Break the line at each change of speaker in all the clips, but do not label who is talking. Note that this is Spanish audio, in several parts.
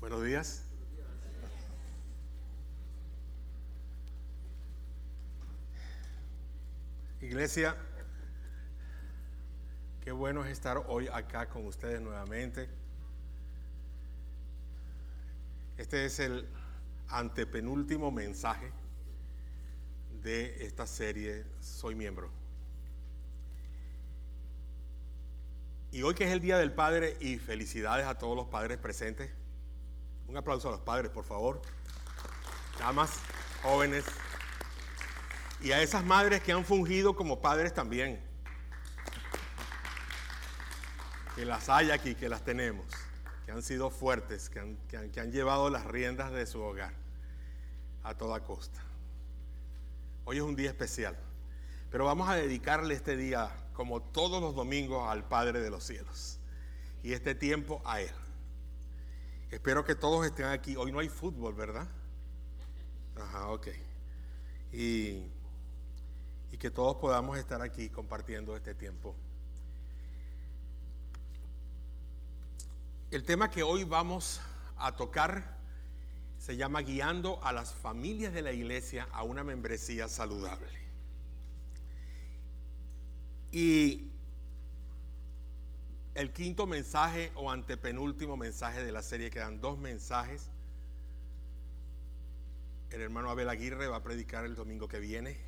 Buenos días. Iglesia, qué bueno es estar hoy acá con ustedes nuevamente. Este es el antepenúltimo mensaje de esta serie Soy Miembro. Y hoy que es el Día del Padre, y felicidades a todos los padres presentes. Un aplauso a los padres, por favor. Damas, jóvenes. Y a esas madres que han fungido como padres también. Que las hay aquí, que las tenemos. Que han sido fuertes, que han llevado las riendas de su hogar a toda costa. Hoy es un día especial. Pero vamos a dedicarle este día, como todos los domingos, al Padre de los cielos. Y este tiempo a Él. Espero que todos estén aquí. Hoy no hay fútbol, ¿verdad? Ajá, ok. Y que todos podamos estar aquí compartiendo este tiempo. El tema que hoy vamos a tocar se llama Guiando a las familias de la iglesia a una membresía saludable. Y el quinto mensaje o antepenúltimo mensaje de la serie, quedan 2 mensajes. El hermano Abel Aguirre va a predicar el domingo que viene.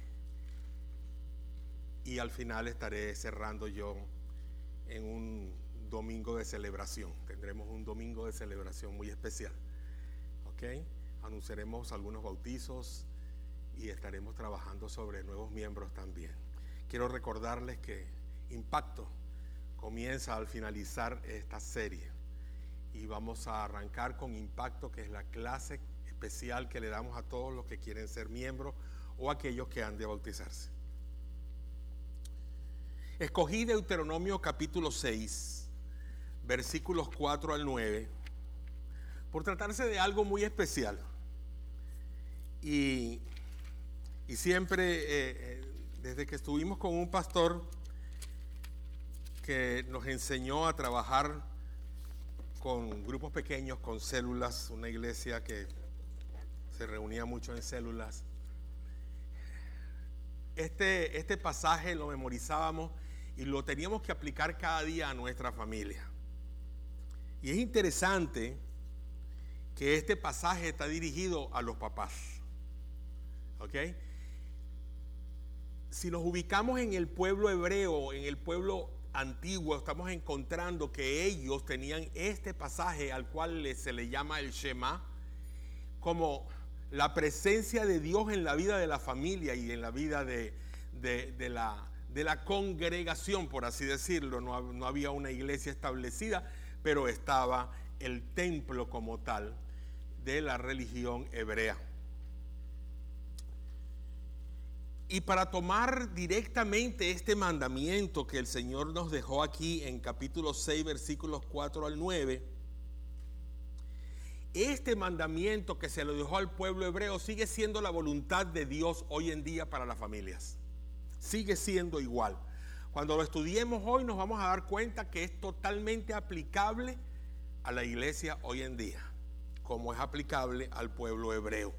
Y al final estaré cerrando yo en un domingo de celebración. Tendremos un domingo de celebración muy especial. ¿Ok? Anunciaremos algunos bautizos y estaremos trabajando sobre nuevos miembros también. Quiero recordarles que Impacto comienza al finalizar esta serie. Y vamos a arrancar con Impacto, que es la clase especial que le damos a todos los que quieren ser miembros o aquellos que han de bautizarse. Escogí Deuteronomio capítulo 6, versículos 4 al 9, por tratarse de algo muy especial. Y siempre, desde que estuvimos con un pastor que nos enseñó a trabajar con grupos pequeños, con células, una iglesia que se reunía mucho en células, este pasaje lo memorizábamos y lo teníamos que aplicar cada día a nuestra familia. Y es interesante que este pasaje está dirigido a los papás. ¿Ok? Si nos ubicamos en el pueblo hebreo, en el pueblo antiguo, estamos encontrando que ellos tenían este pasaje al cual se le llama el Shema, como la presencia de Dios en la vida de la familia y en la vida de la congregación, por así decirlo. No había una iglesia establecida, pero estaba el templo como tal de la religión hebrea. Y para tomar directamente este mandamiento que el Señor nos dejó aquí en capítulo 6, versículos 4 al 9, este mandamiento que se lo dejó al pueblo hebreo sigue siendo la voluntad de Dios hoy en día para las familias. Sigue siendo igual. Cuando lo estudiemos hoy nos vamos a dar cuenta que es totalmente aplicable a la iglesia hoy en día, como es aplicable al pueblo hebreo.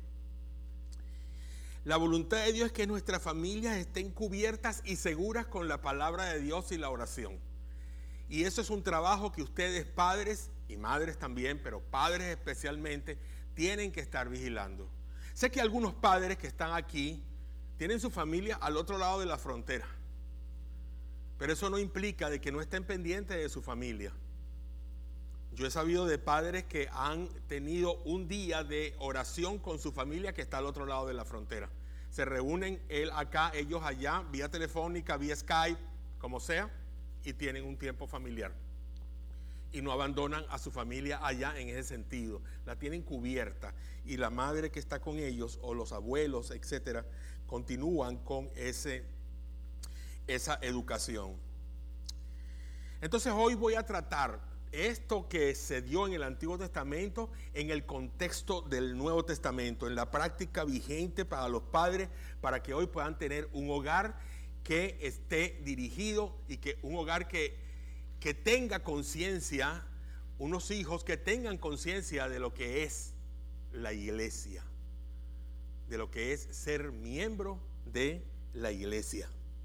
La voluntad de Dios es que nuestras familias estén cubiertas y seguras con la palabra de Dios y la oración. Y eso es un trabajo que ustedes, padres y madres también, pero padres especialmente, tienen que estar vigilando. Sé que algunos padres que están aquí tienen su familia al otro lado de la frontera, pero eso no implica de que no estén pendientes de su familia. Yo he sabido de padres que han tenido un día de oración con su familia que está al otro lado de la frontera. Se reúnen él acá, ellos allá, vía telefónica, vía Skype, como sea, y tienen un tiempo familiar. Y no abandonan a su familia allá en ese sentido. La tienen cubierta. Y la madre que está con ellos, o los abuelos, etcétera, continúan con esa educación. Entonces hoy voy a tratar esto que se dio en el Antiguo Testamento en el contexto del Nuevo Testamento, en la práctica vigente para los padres, para que hoy puedan tener un hogar que esté dirigido y que un hogar que tenga conciencia, unos hijos que tengan conciencia de lo que es la iglesia, de lo que es ser miembro de la iglesia.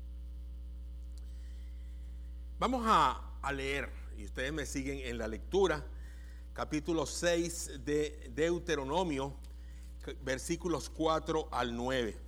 Vamos a leer, y ustedes me siguen en la lectura, capítulo 6 de Deuteronomio, versículos 4 al 9.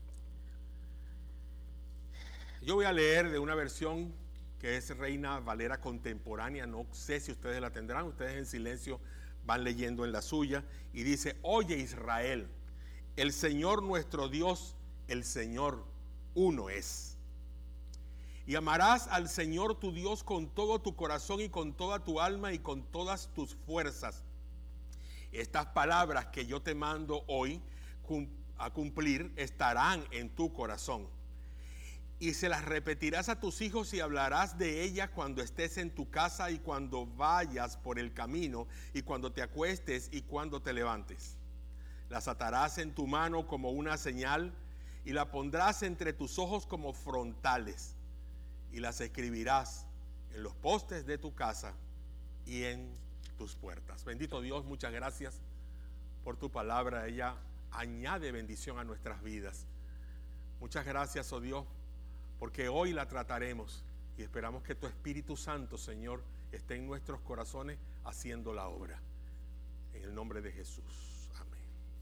Yo voy a leer de una versión que es Reina Valera contemporánea, no sé si ustedes la tendrán, ustedes en silencio van leyendo en la suya, y dice: oye Israel, el Señor nuestro Dios, el Señor uno es. Y amarás al Señor tu Dios con todo tu corazón y con toda tu alma y con todas tus fuerzas. Estas palabras que yo te mando hoy a cumplir estarán en tu corazón. Y se las repetirás a tus hijos y hablarás de ellas cuando estés en tu casa y cuando vayas por el camino y cuando te acuestes y cuando te levantes. Las atarás en tu mano como una señal y la pondrás entre tus ojos como frontales. Y las escribirás en los postes de tu casa y en tus puertas. Bendito Dios, muchas gracias por tu palabra. Ella añade bendición a nuestras vidas. Muchas gracias, oh Dios, porque hoy la trataremos y esperamos que tu Espíritu Santo, Señor, esté en nuestros corazones haciendo la obra. En el nombre de Jesús. Amén.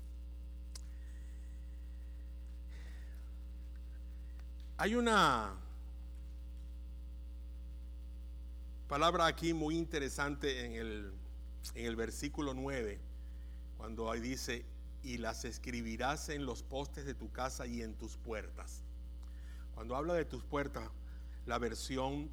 Hay una palabra aquí muy interesante en el versículo 9, cuando ahí dice: y las escribirás en los postes de tu casa y en tus puertas. Cuando habla de tus puertas, la versión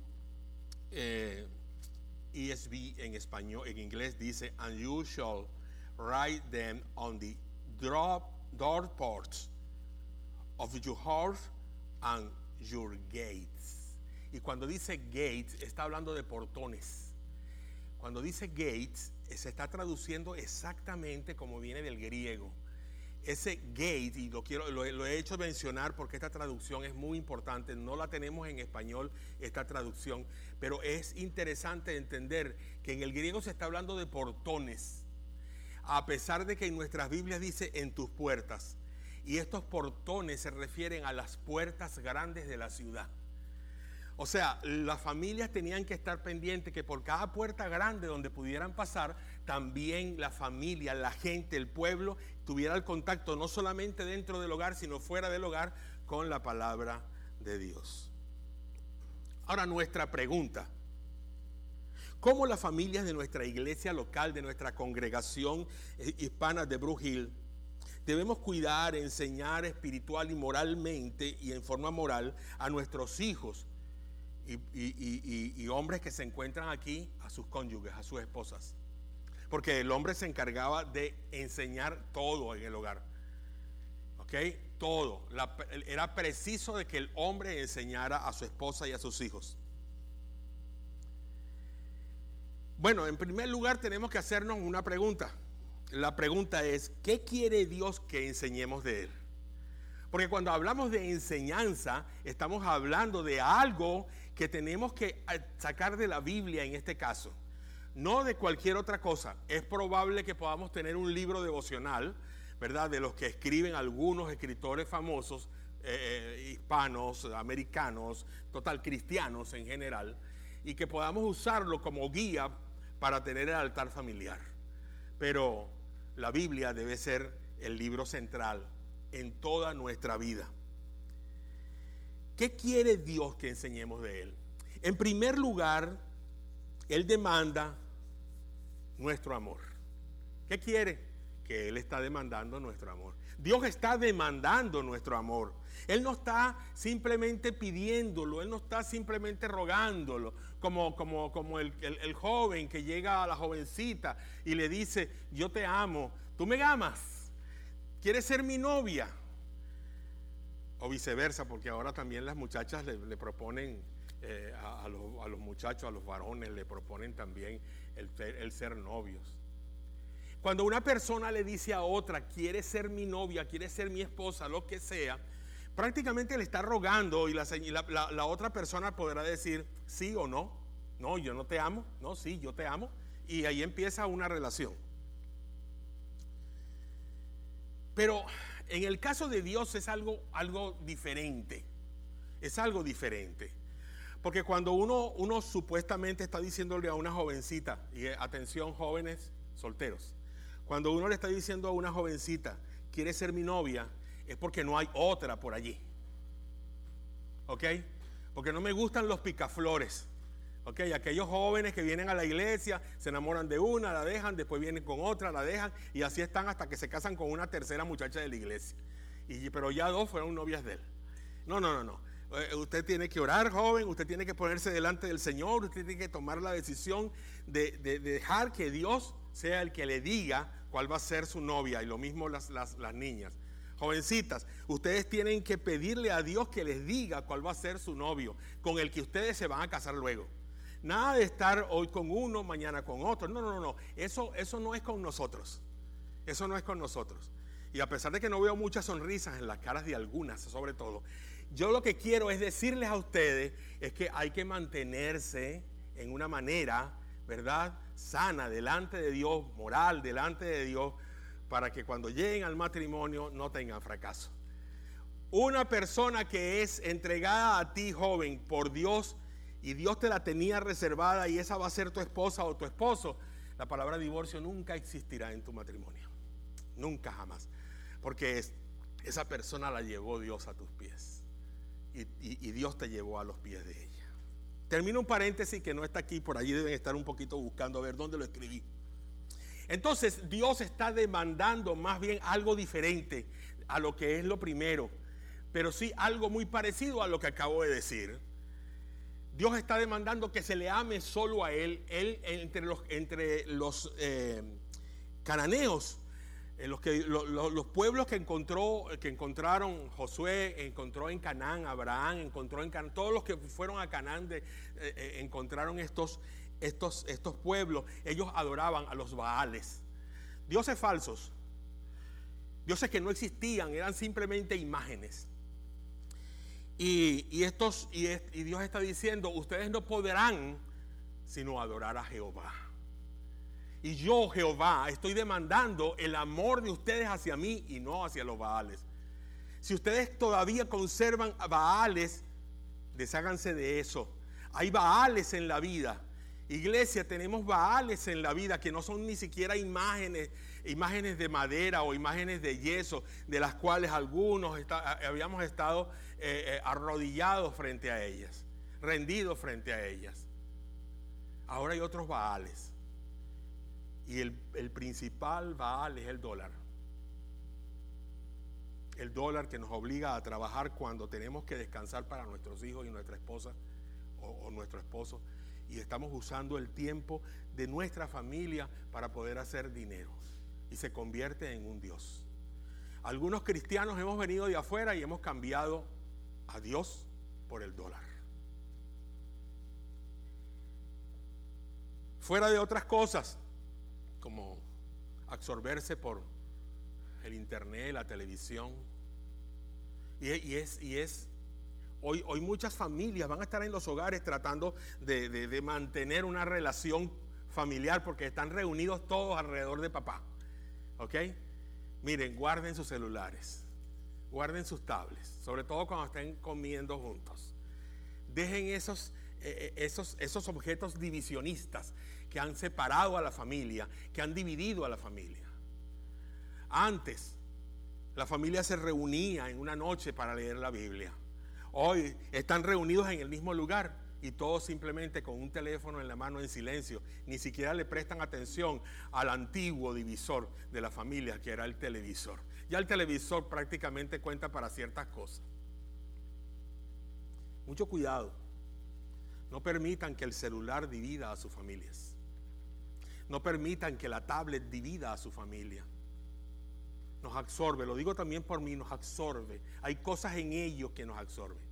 ESV en español, en inglés dice: and you shall write them on the doorposts of your house and your gates. Y cuando dice gates, está hablando de portones. Cuando dice gates, se está traduciendo exactamente como viene del griego. Ese gate, y lo he hecho mencionar porque esta traducción es muy importante, no la tenemos en español esta traducción, pero es interesante entender que en el griego se está hablando de portones, a pesar de que en nuestras Biblias dice en tus puertas, y estos portones se refieren a las puertas grandes de la ciudad. O sea, las familias tenían que estar pendientes que por cada puerta grande donde pudieran pasar, también la familia, la gente, el pueblo tuviera el contacto no solamente dentro del hogar, sino fuera del hogar con la palabra de Dios. Ahora, nuestra pregunta: ¿cómo las familias de nuestra iglesia local, de nuestra congregación hispana de Brook Hill, debemos cuidar, enseñar espiritual y moralmente y en forma moral a nuestros hijos y hombres que se encuentran aquí, a sus cónyuges, a sus esposas? Porque el hombre se encargaba de enseñar todo en el hogar, ¿ok? Todo. Era preciso de que el hombre enseñara a su esposa y a sus hijos. Bueno, en primer lugar tenemos que hacernos una pregunta. La pregunta es: ¿qué quiere Dios que enseñemos de Él? Porque cuando hablamos de enseñanza, estamos hablando de algo que tenemos que sacar de la Biblia en este caso, no de cualquier otra cosa. Es probable que podamos tener un libro devocional, ¿verdad?, de los que escriben algunos escritores famosos, hispanos, americanos, cristianos en general, y que podamos usarlo como guía para tener el altar familiar. Pero la Biblia debe ser el libro central en toda nuestra vida. ¿Qué quiere Dios que enseñemos de Él? En primer lugar, Él demanda nuestro amor. ¿Qué quiere? Que Él está demandando nuestro amor. Dios está demandando nuestro amor. Él no está simplemente pidiéndolo, Él no está simplemente rogándolo, como el joven que llega a la jovencita y le dice: yo te amo, tú me amas, ¿quieres ser mi novia? O viceversa, porque ahora también las muchachas le proponen a los muchachos, a los varones, le proponen también el ser novios. Cuando una persona le dice a otra: quiere ser mi novia, quiere ser mi esposa, lo que sea, prácticamente le está rogando, y la otra persona podrá decir sí o no. No, yo no te amo. No, sí, yo te amo. y ahí empieza una relación. Pero en el caso de Dios es algo diferente. Es algo diferente. Porque cuando uno supuestamente está diciéndole a una jovencita, y atención jóvenes solteros, cuando uno le está diciendo a una jovencita, quiere ser mi novia, es porque no hay otra por allí. ¿Ok? Porque no me gustan los picaflores. ¿Ok? Aquellos jóvenes que vienen a la iglesia, se enamoran de una, la dejan, después vienen con otra, la dejan, y así están hasta que se casan con una tercera muchacha de la iglesia. Pero ya dos fueron novias de él. No. Usted tiene que orar, joven, usted tiene que ponerse delante del Señor, usted tiene que tomar la decisión de dejar que Dios sea el que le diga cuál va a ser su novia, y lo mismo las niñas. Jovencitas, ustedes tienen que pedirle a Dios que les diga cuál va a ser su novio, con el que ustedes se van a casar luego. Nada de estar hoy con uno, mañana con otro. No. Eso no es con nosotros. Eso no es con nosotros. Y a pesar de que no veo muchas sonrisas en las caras de algunas, sobre todo, yo lo que quiero es decirles a ustedes es que hay que mantenerse en una manera, ¿verdad?, sana delante de Dios, moral delante de Dios, para que cuando lleguen al matrimonio no tengan fracaso. Una persona que es entregada a ti, joven, por Dios, y Dios te la tenía reservada y esa va a ser tu esposa o tu esposo, la palabra divorcio nunca existirá en tu matrimonio. Nunca, jamás. Porque esa persona la llevó Dios a tus pies. Y Dios te llevó a los pies de ella. Termino un paréntesis que no está aquí, por allí deben estar un poquito buscando a ver dónde lo escribí. Entonces Dios está demandando más bien algo diferente a lo que es lo primero, pero sí algo muy parecido a lo que acabo de decir. Dios está demandando que se le ame solo a Él. Él entre los cananeos, los pueblos que encontraron Josué, encontró en Canaán, Abraham encontró en Canaán, todos los que fueron a Canaán encontraron estos pueblos. Ellos adoraban a los Baales, dioses falsos, dioses que no existían, eran simplemente imágenes. Y Dios está diciendo, ustedes no podrán sino adorar a Jehová. Y yo, Jehová, estoy demandando el amor de ustedes hacia mí y no hacia los Baales. Si ustedes todavía conservan Baales, desháganse de eso. Hay Baales en la vida. Iglesia, tenemos Baales en la vida que no son ni siquiera imágenes de madera o imágenes de yeso, de las cuales algunos habíamos estado arrodillados frente a ellas, rendidos frente a ellas. Ahora hay otros Baales. Y el principal Baal es el dólar. El dólar que nos obliga a trabajar cuando tenemos que descansar para nuestros hijos y nuestra esposa o nuestro esposo. Y estamos usando el tiempo de nuestra familia para poder hacer dinero. Y se convierte en un Dios. Algunos cristianos hemos venido de afuera y hemos cambiado a Dios por el dólar. Fuera de otras cosas, como absorberse por el internet, la televisión. Hoy muchas familias van a estar en los hogares tratando de mantener una relación familiar porque están reunidos todos alrededor de papá. ¿Ok? Miren, guarden sus celulares, guarden sus tablets, sobre todo cuando estén comiendo juntos. Dejen esos objetos divisionistas que han separado a la familia, que han dividido a la familia. Antes, la familia se reunía en una noche para leer la Biblia. Hoy están reunidos en el mismo lugar y todos simplemente con un teléfono en la mano en silencio. Ni siquiera le prestan atención al antiguo divisor de la familia, que era el televisor. Ya el televisor prácticamente cuenta para ciertas cosas. Mucho cuidado. No permitan que el celular divida a sus familias. No permitan que la tablet divida a su familia. Nos absorbe, lo digo también por mí, nos absorbe. Hay cosas en ellos que nos absorben.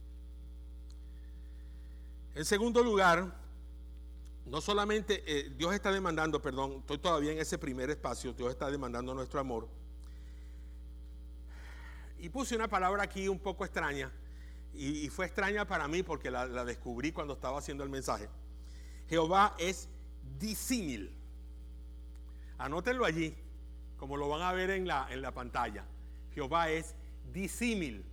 En segundo lugar, no solamente Dios está demandando, estoy todavía en ese primer espacio, Dios está demandando nuestro amor. Y puse una palabra aquí un poco extraña, y fue extraña para mí porque la descubrí cuando estaba haciendo el mensaje. Jehová es disímil. Anótenlo allí, como lo van a ver en la pantalla. Jehová es disímil.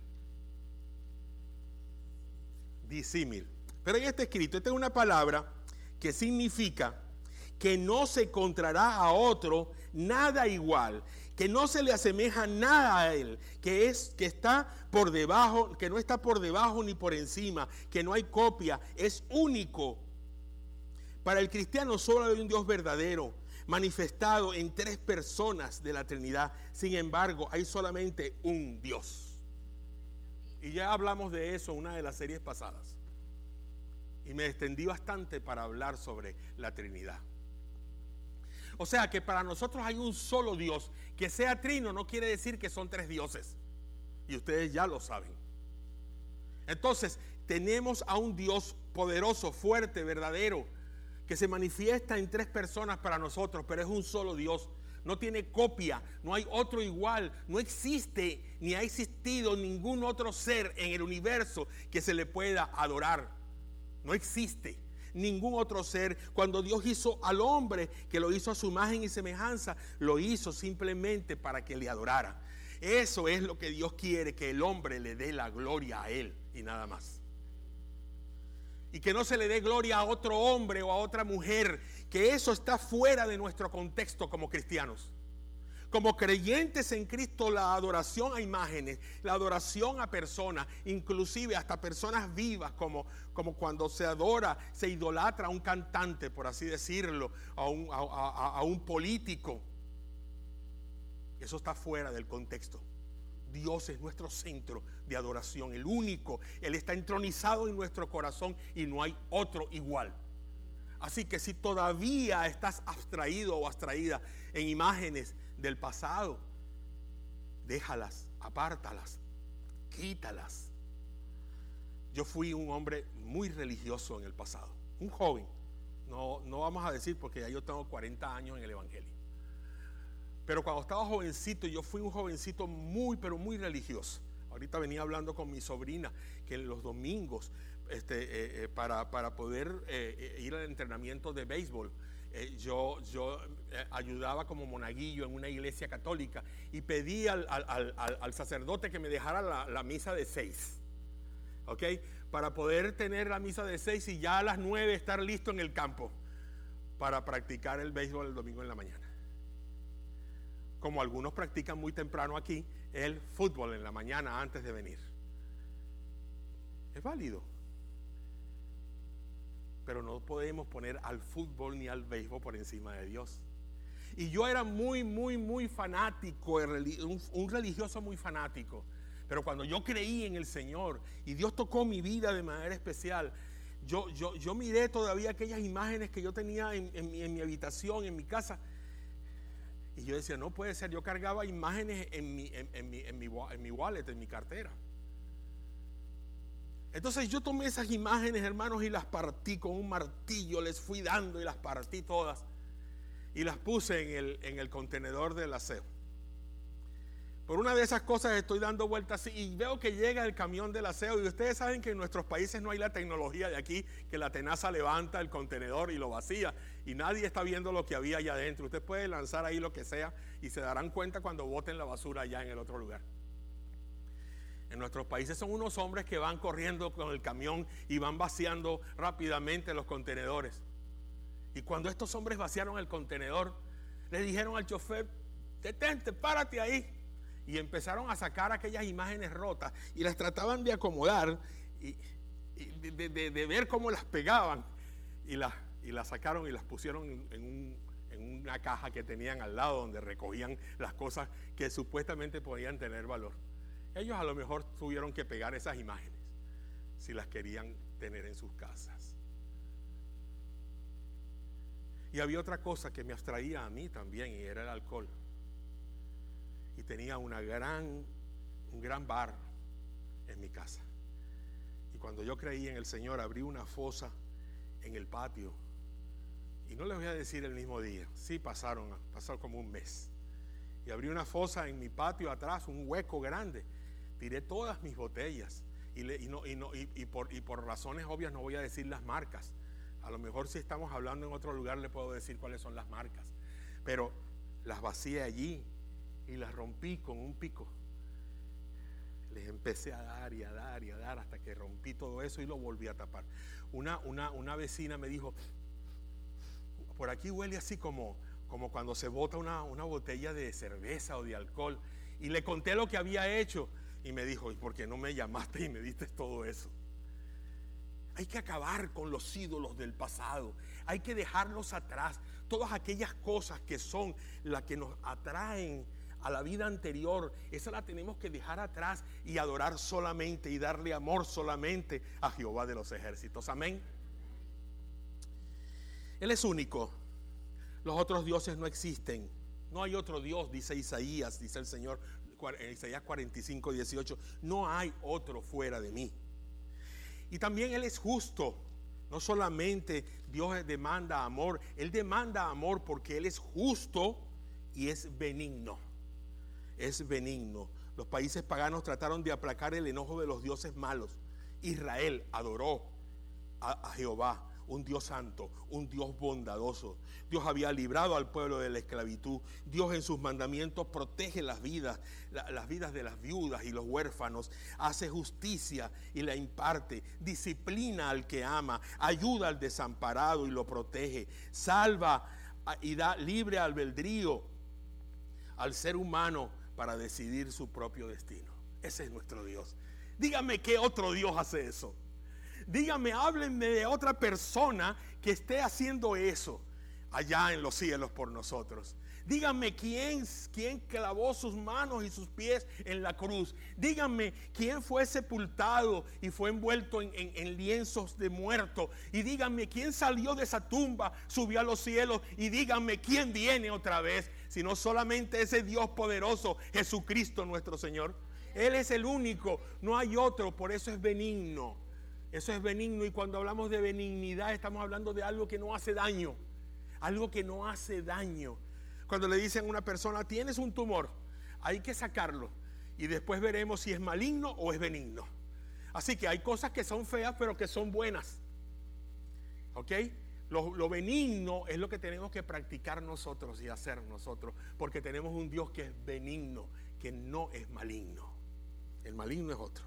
Disímil. Pero en este escrito, esta es una palabra que significa que no se encontrará a otro nada igual, que no se le asemeja nada a él, que está por debajo, que no está por debajo ni por encima, que no hay copia, es único. Para el cristiano solo hay un Dios verdadero, manifestado en 3 personas de la Trinidad. Sin embargo, hay solamente un Dios. Y ya hablamos de eso en una de las series pasadas. Y me extendí bastante para hablar sobre la Trinidad. O sea que para nosotros hay un solo Dios. Que sea trino no quiere decir que son 3 dioses. Y ustedes ya lo saben. Entonces, tenemos a un Dios poderoso, fuerte, verdadero, que se manifiesta en 3 personas para nosotros, pero es un solo Dios. No tiene copia, no hay otro igual, no existe ni ha existido ningún otro ser en el universo que se le pueda adorar. No existe ningún otro ser. Cuando Dios hizo al hombre, que lo hizo a su imagen y semejanza, lo hizo simplemente para que le adorara. Eso es lo que Dios quiere, que el hombre le dé la gloria a él y nada más. Y que no se le dé gloria a otro hombre o a otra mujer, que eso está fuera de nuestro contexto como cristianos. Como creyentes en Cristo, la adoración a imágenes, la adoración a personas, inclusive hasta personas vivas, como cuando se adora, se idolatra a un cantante, por así decirlo, a un político. Eso está fuera del contexto. Dios es nuestro centro de adoración, el único. Él está entronizado en nuestro corazón y no hay otro igual. Así que si todavía estás abstraído o abstraída en imágenes del pasado, déjalas, apártalas, quítalas. Yo fui un hombre muy religioso en el pasado, un joven. No vamos a decir porque ya yo tengo 40 años en el evangelio. Pero cuando estaba jovencito, yo fui un jovencito muy, pero muy religioso. Ahorita venía hablando con mi sobrina que en los domingos, para poder ir al entrenamiento de béisbol, yo ayudaba como monaguillo en una iglesia católica y pedí al sacerdote que me dejara la misa de 6, ¿ok? Para poder tener la misa de 6 y ya a las 9 estar listo en el campo para practicar el béisbol el domingo en la mañana. Como algunos practican muy temprano aquí, el fútbol en la mañana antes de venir. Es válido. Pero no podemos poner al fútbol ni al béisbol por encima de Dios. Y yo era muy, muy, muy fanático, un religioso muy fanático. Pero cuando yo creí en el Señor y Dios tocó mi vida de manera especial, yo miré todavía aquellas imágenes que yo tenía en mi habitación, en mi casa. Y yo decía, no puede ser. Yo cargaba imágenes en mi wallet, en mi cartera. Entonces yo tomé esas imágenes, hermanos, y las partí con un martillo. Les fui dando y las partí todas. Y las puse en el contenedor del aseo. Por una de esas cosas estoy dando vueltas así y veo que llega el camión del aseo. Y ustedes saben que en nuestros países no hay la tecnología de aquí, que la tenaza levanta el contenedor y lo vacía. Y nadie está viendo lo que había allá adentro. Usted puede lanzar ahí lo que sea y se darán cuenta cuando boten la basura allá en el otro lugar. En nuestros países son unos hombres que van corriendo con el camión y van vaciando rápidamente los contenedores. Y cuando estos hombres vaciaron el contenedor, le dijeron al chofer, detente, párate ahí. Y empezaron a sacar aquellas imágenes rotas y las trataban de acomodar y de ver cómo las pegaban. Y las sacaron y las pusieron en una caja que tenían al lado donde recogían las cosas que supuestamente podían tener valor. Ellos a lo mejor tuvieron que pegar esas imágenes si las querían tener en sus casas. Y había otra cosa que me abstraía a mí también, y era el alcohol. Y tenía un gran bar en mi casa. Y cuando yo creí en el Señor, abrí una fosa en el patio. Y no les voy a decir el mismo día, sí pasó como un mes. Y abrí una fosa en mi patio atrás, un hueco grande. Tiré todas mis botellas. Y por razones obvias no voy a decir las marcas. A lo mejor si estamos hablando en otro lugar le puedo decir cuáles son las marcas. Pero las vacié allí y las rompí con un pico. Les empecé a dar y a dar y a dar hasta que rompí todo eso y lo volví a tapar. Una vecina me dijo, por aquí huele así como cuando se bota una botella de cerveza o de alcohol. Y le conté lo que había hecho y me dijo, ¿y por qué no me llamaste y me diste todo eso? Hay que acabar con los ídolos del pasado. Hay que dejarlos atrás. Todas aquellas cosas que son las que nos atraen a la vida anterior, esa la tenemos que dejar atrás y adorar solamente y darle amor solamente a Jehová de los ejércitos. Amén. Él es único. Los otros dioses no existen. No hay otro Dios, dice Isaías, dice el Señor en Isaías 45, 18. No hay otro fuera de mí. Y también Él es justo. No solamente Dios demanda amor, Él demanda amor porque Él es justo y es benigno. Es benigno. Los países paganos trataron de aplacar el enojo de los dioses malos. Israel adoró a Jehová, un Dios santo, un Dios bondadoso. Dios había librado al pueblo de la esclavitud. Dios en sus mandamientos protege las vidas de las viudas y los huérfanos. Hace justicia y la imparte. Disciplina al que ama. Ayuda al desamparado y lo protege. Salva y da libre albedrío al ser humano para decidir su propio destino. Ese es nuestro Dios. Dígame qué otro Dios hace eso. Dígame, háblenme de otra persona que esté haciendo eso allá en los cielos por nosotros. Díganme quién clavó sus manos y sus pies en la cruz. Díganme quién fue sepultado y fue envuelto en lienzos de muerto. Y díganme quién salió de esa tumba, subió a los cielos. Y díganme quién viene otra vez, sino solamente ese Dios poderoso, Jesucristo nuestro Señor. Él es el único, no hay otro, por eso es benigno. Eso es benigno, y cuando hablamos de benignidad estamos hablando de algo que no hace daño. Algo que no hace daño. Cuando le dicen a una persona, tienes un tumor, hay que sacarlo y después veremos si es maligno o es benigno. Así que hay cosas que son feas pero que son buenas. ¿Ok? Lo benigno es lo que tenemos que practicar nosotros y hacer nosotros, porque tenemos un Dios que es benigno, que no es maligno. El maligno es otro.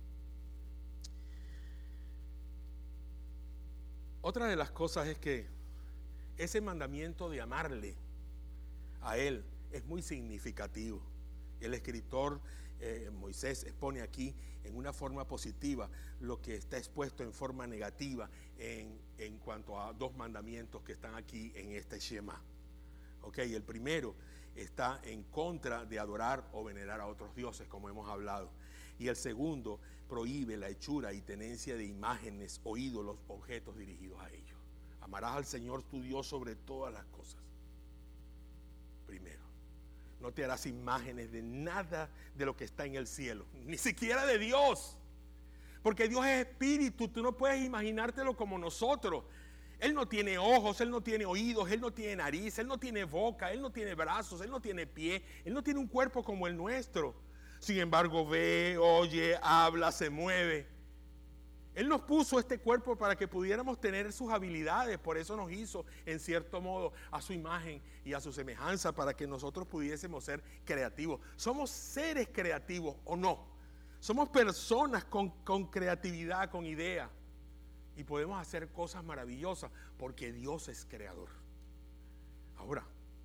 Otra de las cosas es que ese mandamiento de amarle a Él es muy significativo. El escritor Moisés expone aquí en una forma positiva lo que está expuesto en forma negativa en cuanto a dos mandamientos que están aquí en este Shema. Okay, el primero está en contra de adorar o venerar a otros dioses, como hemos hablado. Y el segundo prohíbe la hechura y tenencia de imágenes o ídolos, objetos dirigidos a ellos. Amarás al Señor tu Dios sobre todas las cosas. Primero, no te harás imágenes de nada de lo que está en el cielo, ni siquiera de Dios, porque Dios es espíritu. Tú no puedes imaginártelo como nosotros. Él no tiene ojos, Él no tiene oídos, Él no tiene nariz, Él no tiene boca, Él no tiene brazos, Él no tiene pie, Él no tiene un cuerpo como el nuestro. Sin embargo, ve, oye, habla, se mueve. Él nos puso este cuerpo para que pudiéramos tener sus habilidades. Por eso nos hizo, en cierto modo, a su imagen y a su semejanza, para que nosotros pudiésemos ser creativos. Somos seres creativos, ¿o no? Somos personas con creatividad, con idea. Y podemos hacer cosas maravillosas porque Dios es creador. Ahora,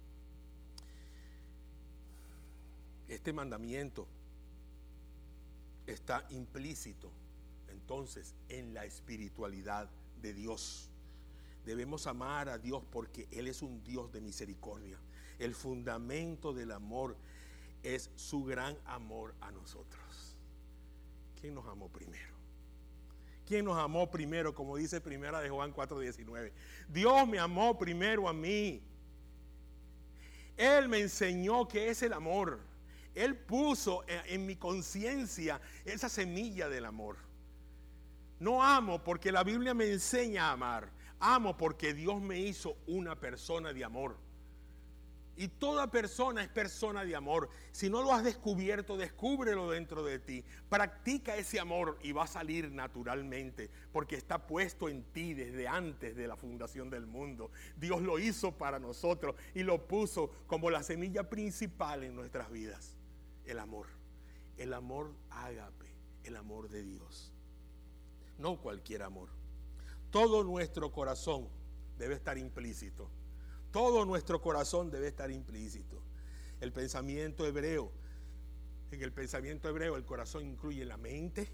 este mandamiento está implícito entonces en la espiritualidad de Dios. Debemos amar a Dios porque Él es un Dios de misericordia. El fundamento del amor es su gran amor a nosotros. ¿Quién nos amó primero? ¿Quién nos amó primero? Como dice Primera de Juan 4:19. Dios me amó primero a mí. Él me enseñó qué es el amor. Él puso en mi conciencia esa semilla del amor. No amo porque la Biblia me enseña a amar. Amo porque Dios me hizo una persona de amor. Y toda persona es persona de amor. Si no lo has descubierto, descúbrelo dentro de ti. Practica ese amor y va a salir naturalmente, porque está puesto en ti desde antes de la fundación del mundo. Dios lo hizo para nosotros y lo puso como la semilla principal en nuestras vidas. El amor ágape, el amor de Dios. No cualquier amor. Todo nuestro corazón debe estar implícito. Todo nuestro corazón debe estar implícito. En el pensamiento hebreo, el corazón incluye la mente,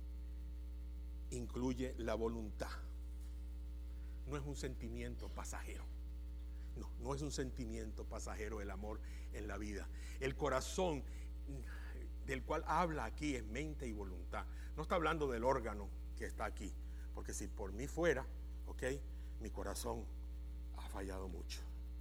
incluye la voluntad. No es un sentimiento pasajero. No es un sentimiento pasajero el amor en la vida. El corazón del cual habla aquí es mente y voluntad. No está hablando del órgano que está aquí, porque si por mí fuera, mi corazón ha fallado mucho.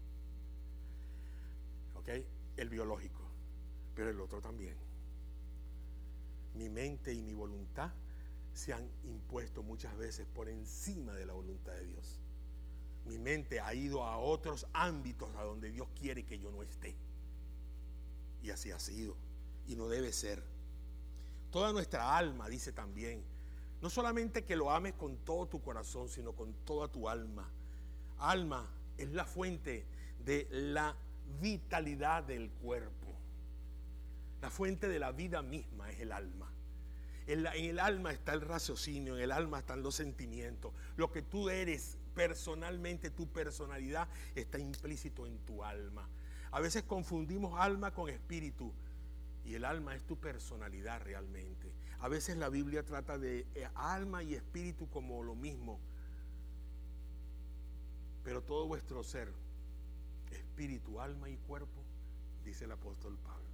El biológico, pero el otro también. Mi mente y mi voluntad se han impuesto muchas veces por encima de la voluntad de Dios. Mi mente ha ido a otros ámbitos a donde Dios quiere que yo no esté. Y así ha sido, y no debe ser. Toda nuestra alma, dice también, no solamente que lo ames con todo tu corazón, sino con toda tu alma. Alma es la fuente de la vitalidad del cuerpo. La fuente de la vida misma es el alma. En el alma está el raciocinio, en el alma están los sentimientos. Lo que tú eres personalmente, tu personalidad está implícito en tu alma. A veces confundimos alma con espíritu, y el alma es tu personalidad realmente. A veces la Biblia trata de alma y espíritu como lo mismo, pero todo vuestro ser, espíritu, alma y cuerpo, dice el apóstol Pablo,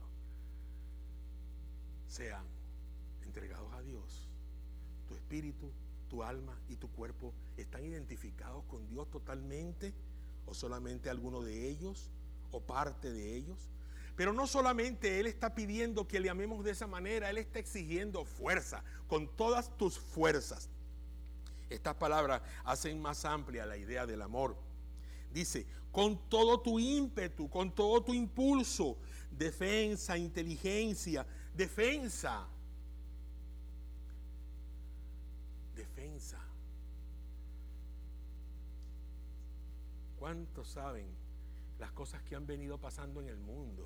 sean entregados a Dios. Tu espíritu, tu alma y tu cuerpo están identificados con Dios totalmente, o solamente alguno de ellos o parte de ellos. Pero no solamente Él está pidiendo que le amemos de esa manera, Él está exigiendo fuerza, con todas tus fuerzas. Estas palabras hacen más amplia la idea del amor. Dice, con todo tu ímpetu, con todo tu impulso, defensa, inteligencia, defensa. ¿Cuántos saben las cosas que han venido pasando en el mundo?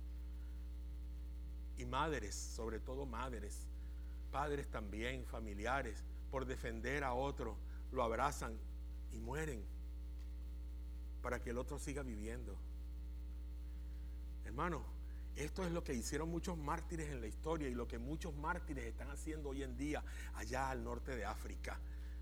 Y madres, sobre todo madres, padres también, familiares, por defender a otro, lo abrazan y mueren para que el otro siga viviendo. Hermano, esto es lo que hicieron muchos mártires en la historia y lo que muchos mártires están haciendo hoy en día allá al norte de África,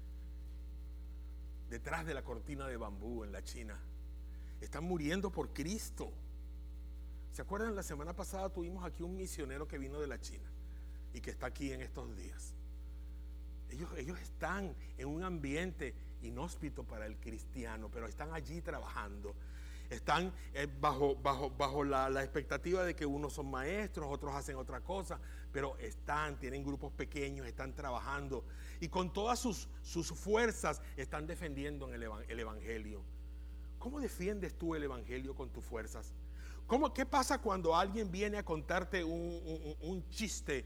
detrás de la cortina de bambú en la China. Están muriendo por Cristo. ¿Se acuerdan? La semana pasada tuvimos aquí un misionero que vino de la China y que está aquí en estos días. Ellos están en un ambiente inhóspito para el cristiano, pero están allí trabajando. Están bajo la expectativa de que unos son maestros, otros hacen otra cosa, pero tienen grupos pequeños, están trabajando y con todas sus fuerzas están defendiendo el Evangelio. ¿Cómo defiendes tú el Evangelio con tus fuerzas? ¿Qué pasa cuando alguien viene a contarte un chiste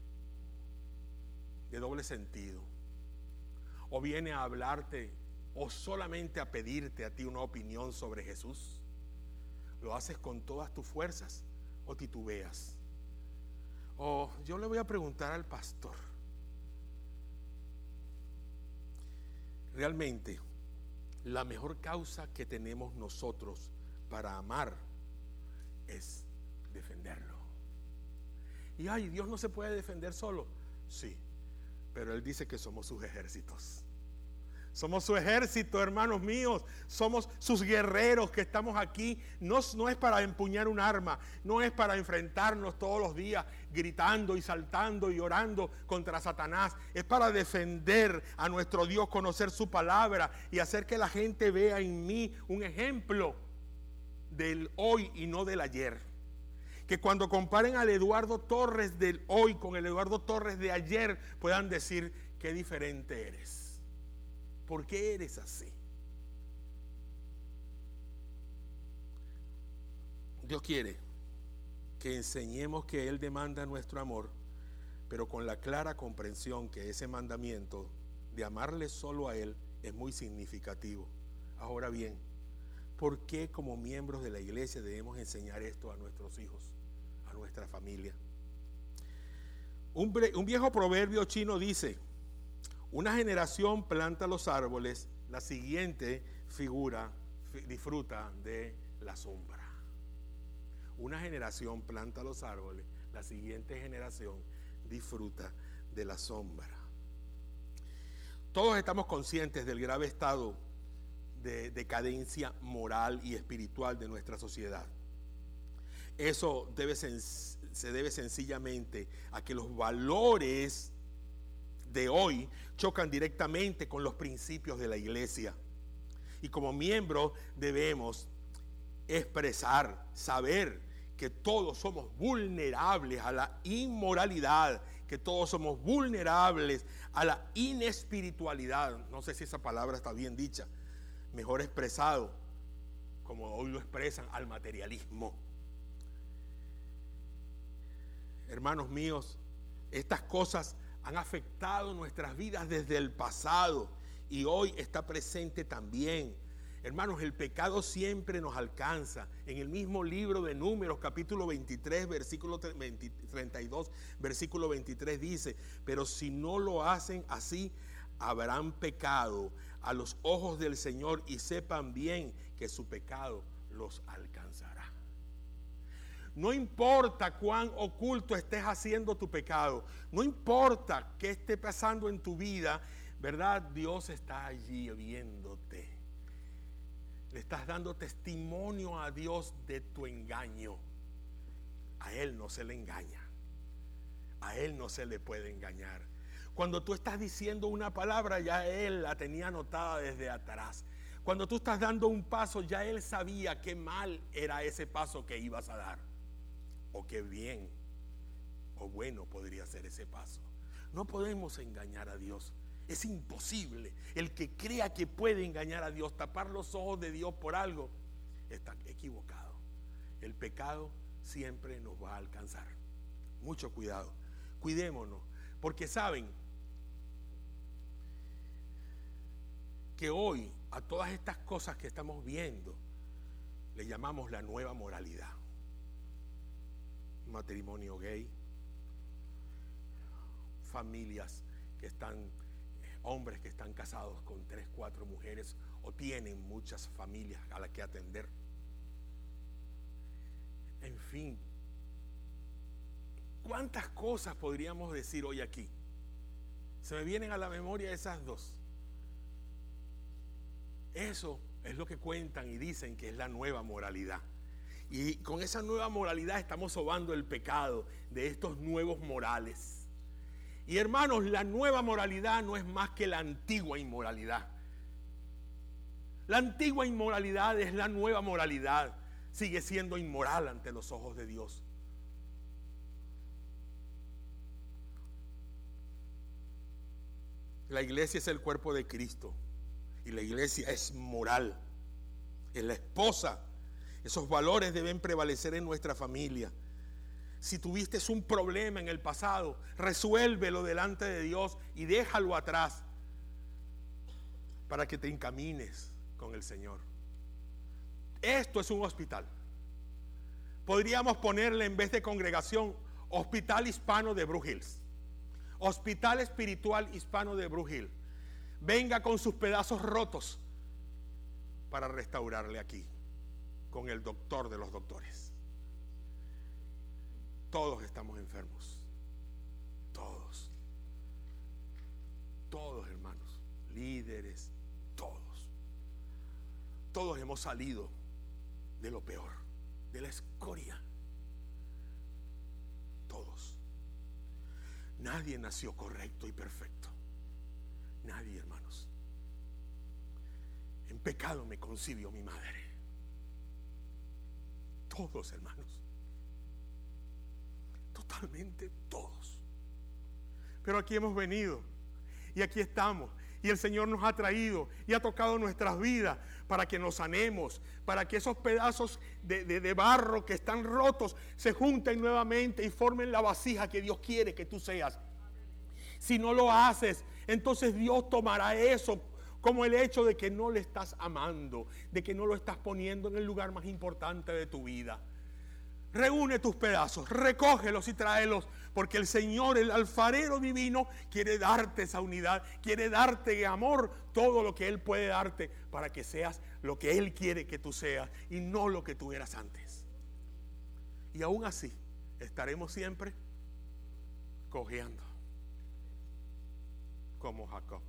de doble sentido? O viene a hablarte o solamente a pedirte a ti una opinión sobre Jesús. ¿Lo haces con todas tus fuerzas o titubeas? Yo le voy a preguntar al pastor. Realmente, la mejor causa que tenemos nosotros para amar es defenderlo. Y Dios no se puede defender solo. Sí, pero Él dice que somos sus ejércitos. Somos su ejército, hermanos míos. Somos sus guerreros que estamos aquí. No es para empuñar un arma, no es para enfrentarnos todos los días gritando y saltando y orando contra Satanás. Es para defender a nuestro Dios, conocer su palabra y hacer que la gente vea en mí un ejemplo del hoy y no del ayer. Que cuando comparen al Eduardo Torres del hoy con el Eduardo Torres de ayer, puedan decir qué diferente eres. ¿Por qué eres así? Dios quiere que enseñemos que Él demanda nuestro amor, pero con la clara comprensión que ese mandamiento de amarle solo a Él es muy significativo. Ahora bien, ¿por qué como miembros de la iglesia debemos enseñar esto a nuestros hijos, a nuestra familia? Un viejo proverbio chino dice: una generación planta los árboles, la siguiente disfruta de la sombra. Una generación planta los árboles, la siguiente generación disfruta de la sombra. Todos estamos conscientes del grave estado de decadencia moral y espiritual de nuestra sociedad. Eso se debe sencillamente a que los valores de hoy chocan directamente con los principios de la iglesia. Y como miembros debemos expresar, saber que todos somos vulnerables a la inmoralidad, que todos somos vulnerables a la inespiritualidad. No sé si esa palabra está bien dicha, mejor expresado, como hoy lo expresan, al materialismo. Hermanos míos, estas cosas han afectado nuestras vidas desde el pasado y hoy está presente también. Hermanos, el pecado siempre nos alcanza. En el mismo libro de Números, capítulo 23, versículo 32, versículo 23 dice: pero si no lo hacen así, habrán pecado a los ojos del Señor, y sepan bien que su pecado los alcanzará. No importa cuán oculto estés haciendo tu pecado, no importa qué esté pasando en tu vida, ¿verdad? Dios está allí viéndote. Le estás dando testimonio a Dios de tu engaño. A Él no se le engaña. A Él no se le puede engañar. Cuando tú estás diciendo una palabra, ya Él la tenía anotada desde atrás. Cuando tú estás dando un paso, ya Él sabía qué mal era ese paso que ibas a dar, o qué bien o bueno podría ser ese paso. No podemos engañar a Dios. Es imposible. El que crea que puede engañar a Dios, tapar los ojos de Dios por algo, está equivocado. El pecado siempre nos va a alcanzar. Mucho cuidado. Cuidémonos, porque saben que hoy a todas estas cosas que estamos viendo le llamamos la nueva moralidad. Matrimonio gay, familias que están, hombres que están casados con 3, 4 mujeres o tienen muchas familias a las que atender. En fin, ¿cuántas cosas podríamos decir hoy aquí? Se me vienen a la memoria esas dos. Eso es lo que cuentan y dicen que es la nueva moralidad. Y con esa nueva moralidad estamos sobando el pecado de estos nuevos morales. Y hermanos, la nueva moralidad no es más que la antigua inmoralidad. La antigua inmoralidad es la nueva moralidad. Sigue siendo inmoral ante los ojos de Dios. La iglesia es el cuerpo de Cristo. Y la iglesia es moral. Es la esposa. Esos valores deben prevalecer en nuestra familia. Si tuviste un problema en el pasado, resuélvelo delante de Dios y déjalo atrás para que te encamines con el Señor. Esto es un hospital. Podríamos ponerle, en vez de congregación, Hospital Hispano de Blue Hills. Hospital Espiritual Hispano de Blue Hills. Venga con sus pedazos rotos para restaurarle aquí, con el doctor de los doctores. Todos estamos enfermos. Todos. Todos, hermanos. Líderes. Todos. Todos hemos salido de lo peor, de la escoria. Todos. Nadie nació correcto y perfecto. Nadie, hermanos. En pecado me concibió mi madre. Todos, hermanos. Totalmente todos. Pero aquí hemos venido y aquí estamos. Y el Señor nos ha traído y ha tocado nuestras vidas para que nos sanemos, para que esos pedazos de barro que están rotos se junten nuevamente y formen la vasija que Dios quiere que tú seas. Si no lo haces, entonces Dios tomará eso como el hecho de que no le estás amando, de que no lo estás poniendo en el lugar más importante de tu vida. Reúne tus pedazos, recógelos y tráelos, porque el Señor, el alfarero divino, quiere darte esa unidad, quiere darte amor, todo lo que Él puede darte para que seas lo que Él quiere que tú seas y no lo que tú eras antes. Y aún así, estaremos siempre cojeando, como Jacob.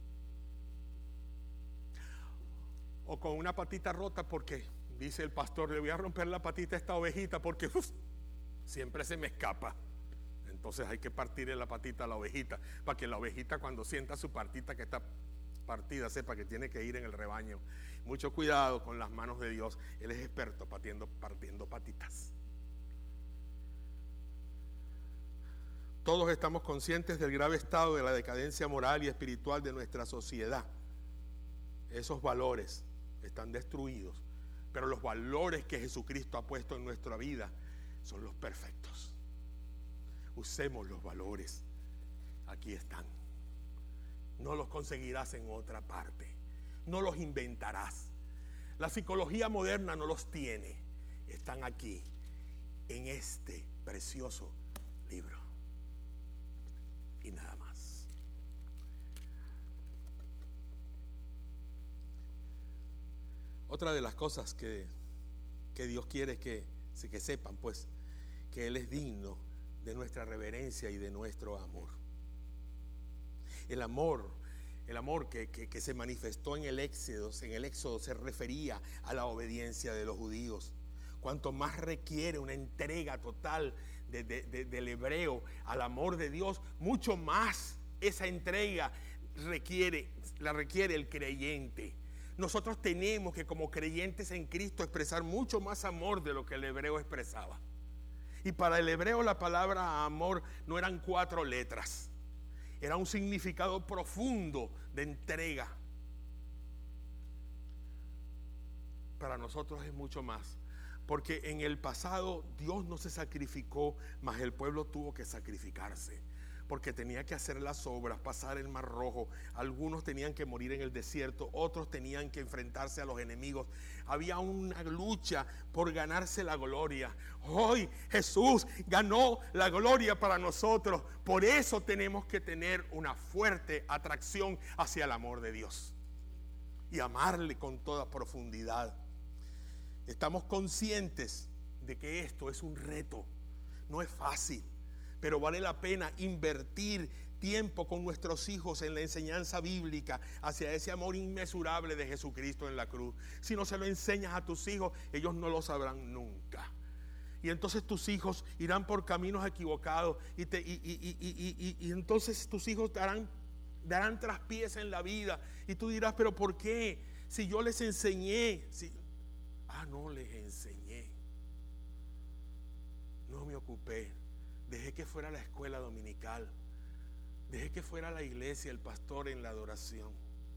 O con una patita rota porque dice el pastor, le voy a romper la patita a esta ovejita porque siempre se me escapa. Entonces hay que partirle la patita a la ovejita para que la ovejita, cuando sienta su patita que está partida, sepa que tiene que ir en el rebaño. Mucho cuidado con las manos de Dios. Él es experto partiendo patitas. Todos estamos conscientes del grave estado de la decadencia moral y espiritual de nuestra sociedad. Esos valores están destruidos, pero los valores que Jesucristo ha puesto en nuestra vida son los perfectos. Usemos los valores, aquí están. No los conseguirás en otra parte, no los inventarás. La psicología moderna no los tiene, están aquí en este precioso libro y nada más. Otra de las cosas que Dios quiere que sepan, pues, que Él es digno de nuestra reverencia y de nuestro amor. El amor que se manifestó en el Éxodo se refería a la obediencia de los judíos. Cuanto más requiere una entrega total del hebreo al amor de Dios, mucho más esa entrega la requiere el creyente. Nosotros tenemos que, como creyentes en Cristo, expresar mucho más amor de lo que el hebreo expresaba. Y para el hebreo la palabra amor no eran 4 letras, era un significado profundo de entrega. Para nosotros es mucho más, porque en el pasado Dios no se sacrificó, mas el pueblo tuvo que sacrificarse, porque tenía que hacer las obras, pasar el Mar Rojo. Algunos tenían que morir en el desierto, otros tenían que enfrentarse a los enemigos. Había una lucha por ganarse la gloria. Hoy Jesús ganó la gloria para nosotros. Por eso tenemos que tener una fuerte atracción hacia el amor de Dios y amarle con toda profundidad. Estamos conscientes de que esto es un reto, no es fácil, pero vale la pena invertir tiempo con nuestros hijos en la enseñanza bíblica hacia ese amor inmesurable de Jesucristo en la cruz. Si no se lo enseñas a tus hijos, ellos no lo sabrán nunca. Y entonces tus hijos irán por caminos equivocados y entonces tus hijos darán traspiés en la vida. Y tú dirás, pero ¿por qué? Si yo les enseñé. No les enseñé. No me ocupé. Dejé que fuera la escuela dominical. Dejé que fuera la iglesia, el pastor en la adoración.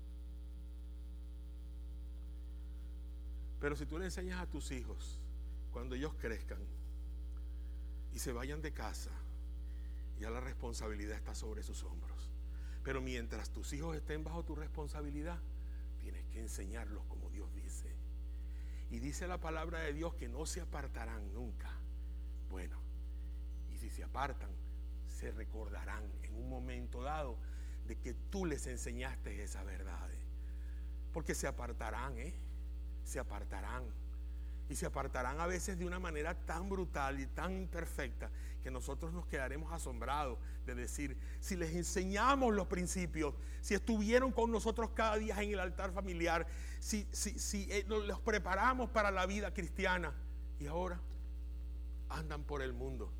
Pero si tú le enseñas a tus hijos, cuando ellos crezcan y se vayan de casa, ya la responsabilidad está sobre sus hombros. Pero mientras tus hijos estén bajo tu responsabilidad, tienes que enseñarlos como Dios dice. Y dice la palabra de Dios que no se apartarán nunca. Bueno, y si se apartan, se recordarán en un momento dado de que tú les enseñaste esas verdades. Porque se apartarán, se apartarán. Y se apartarán a veces de una manera tan brutal y tan perfecta que nosotros nos quedaremos asombrados de decir, si les enseñamos los principios, si estuvieron con nosotros cada día en el altar familiar, si los preparamos para la vida cristiana, y ahora andan por el mundo.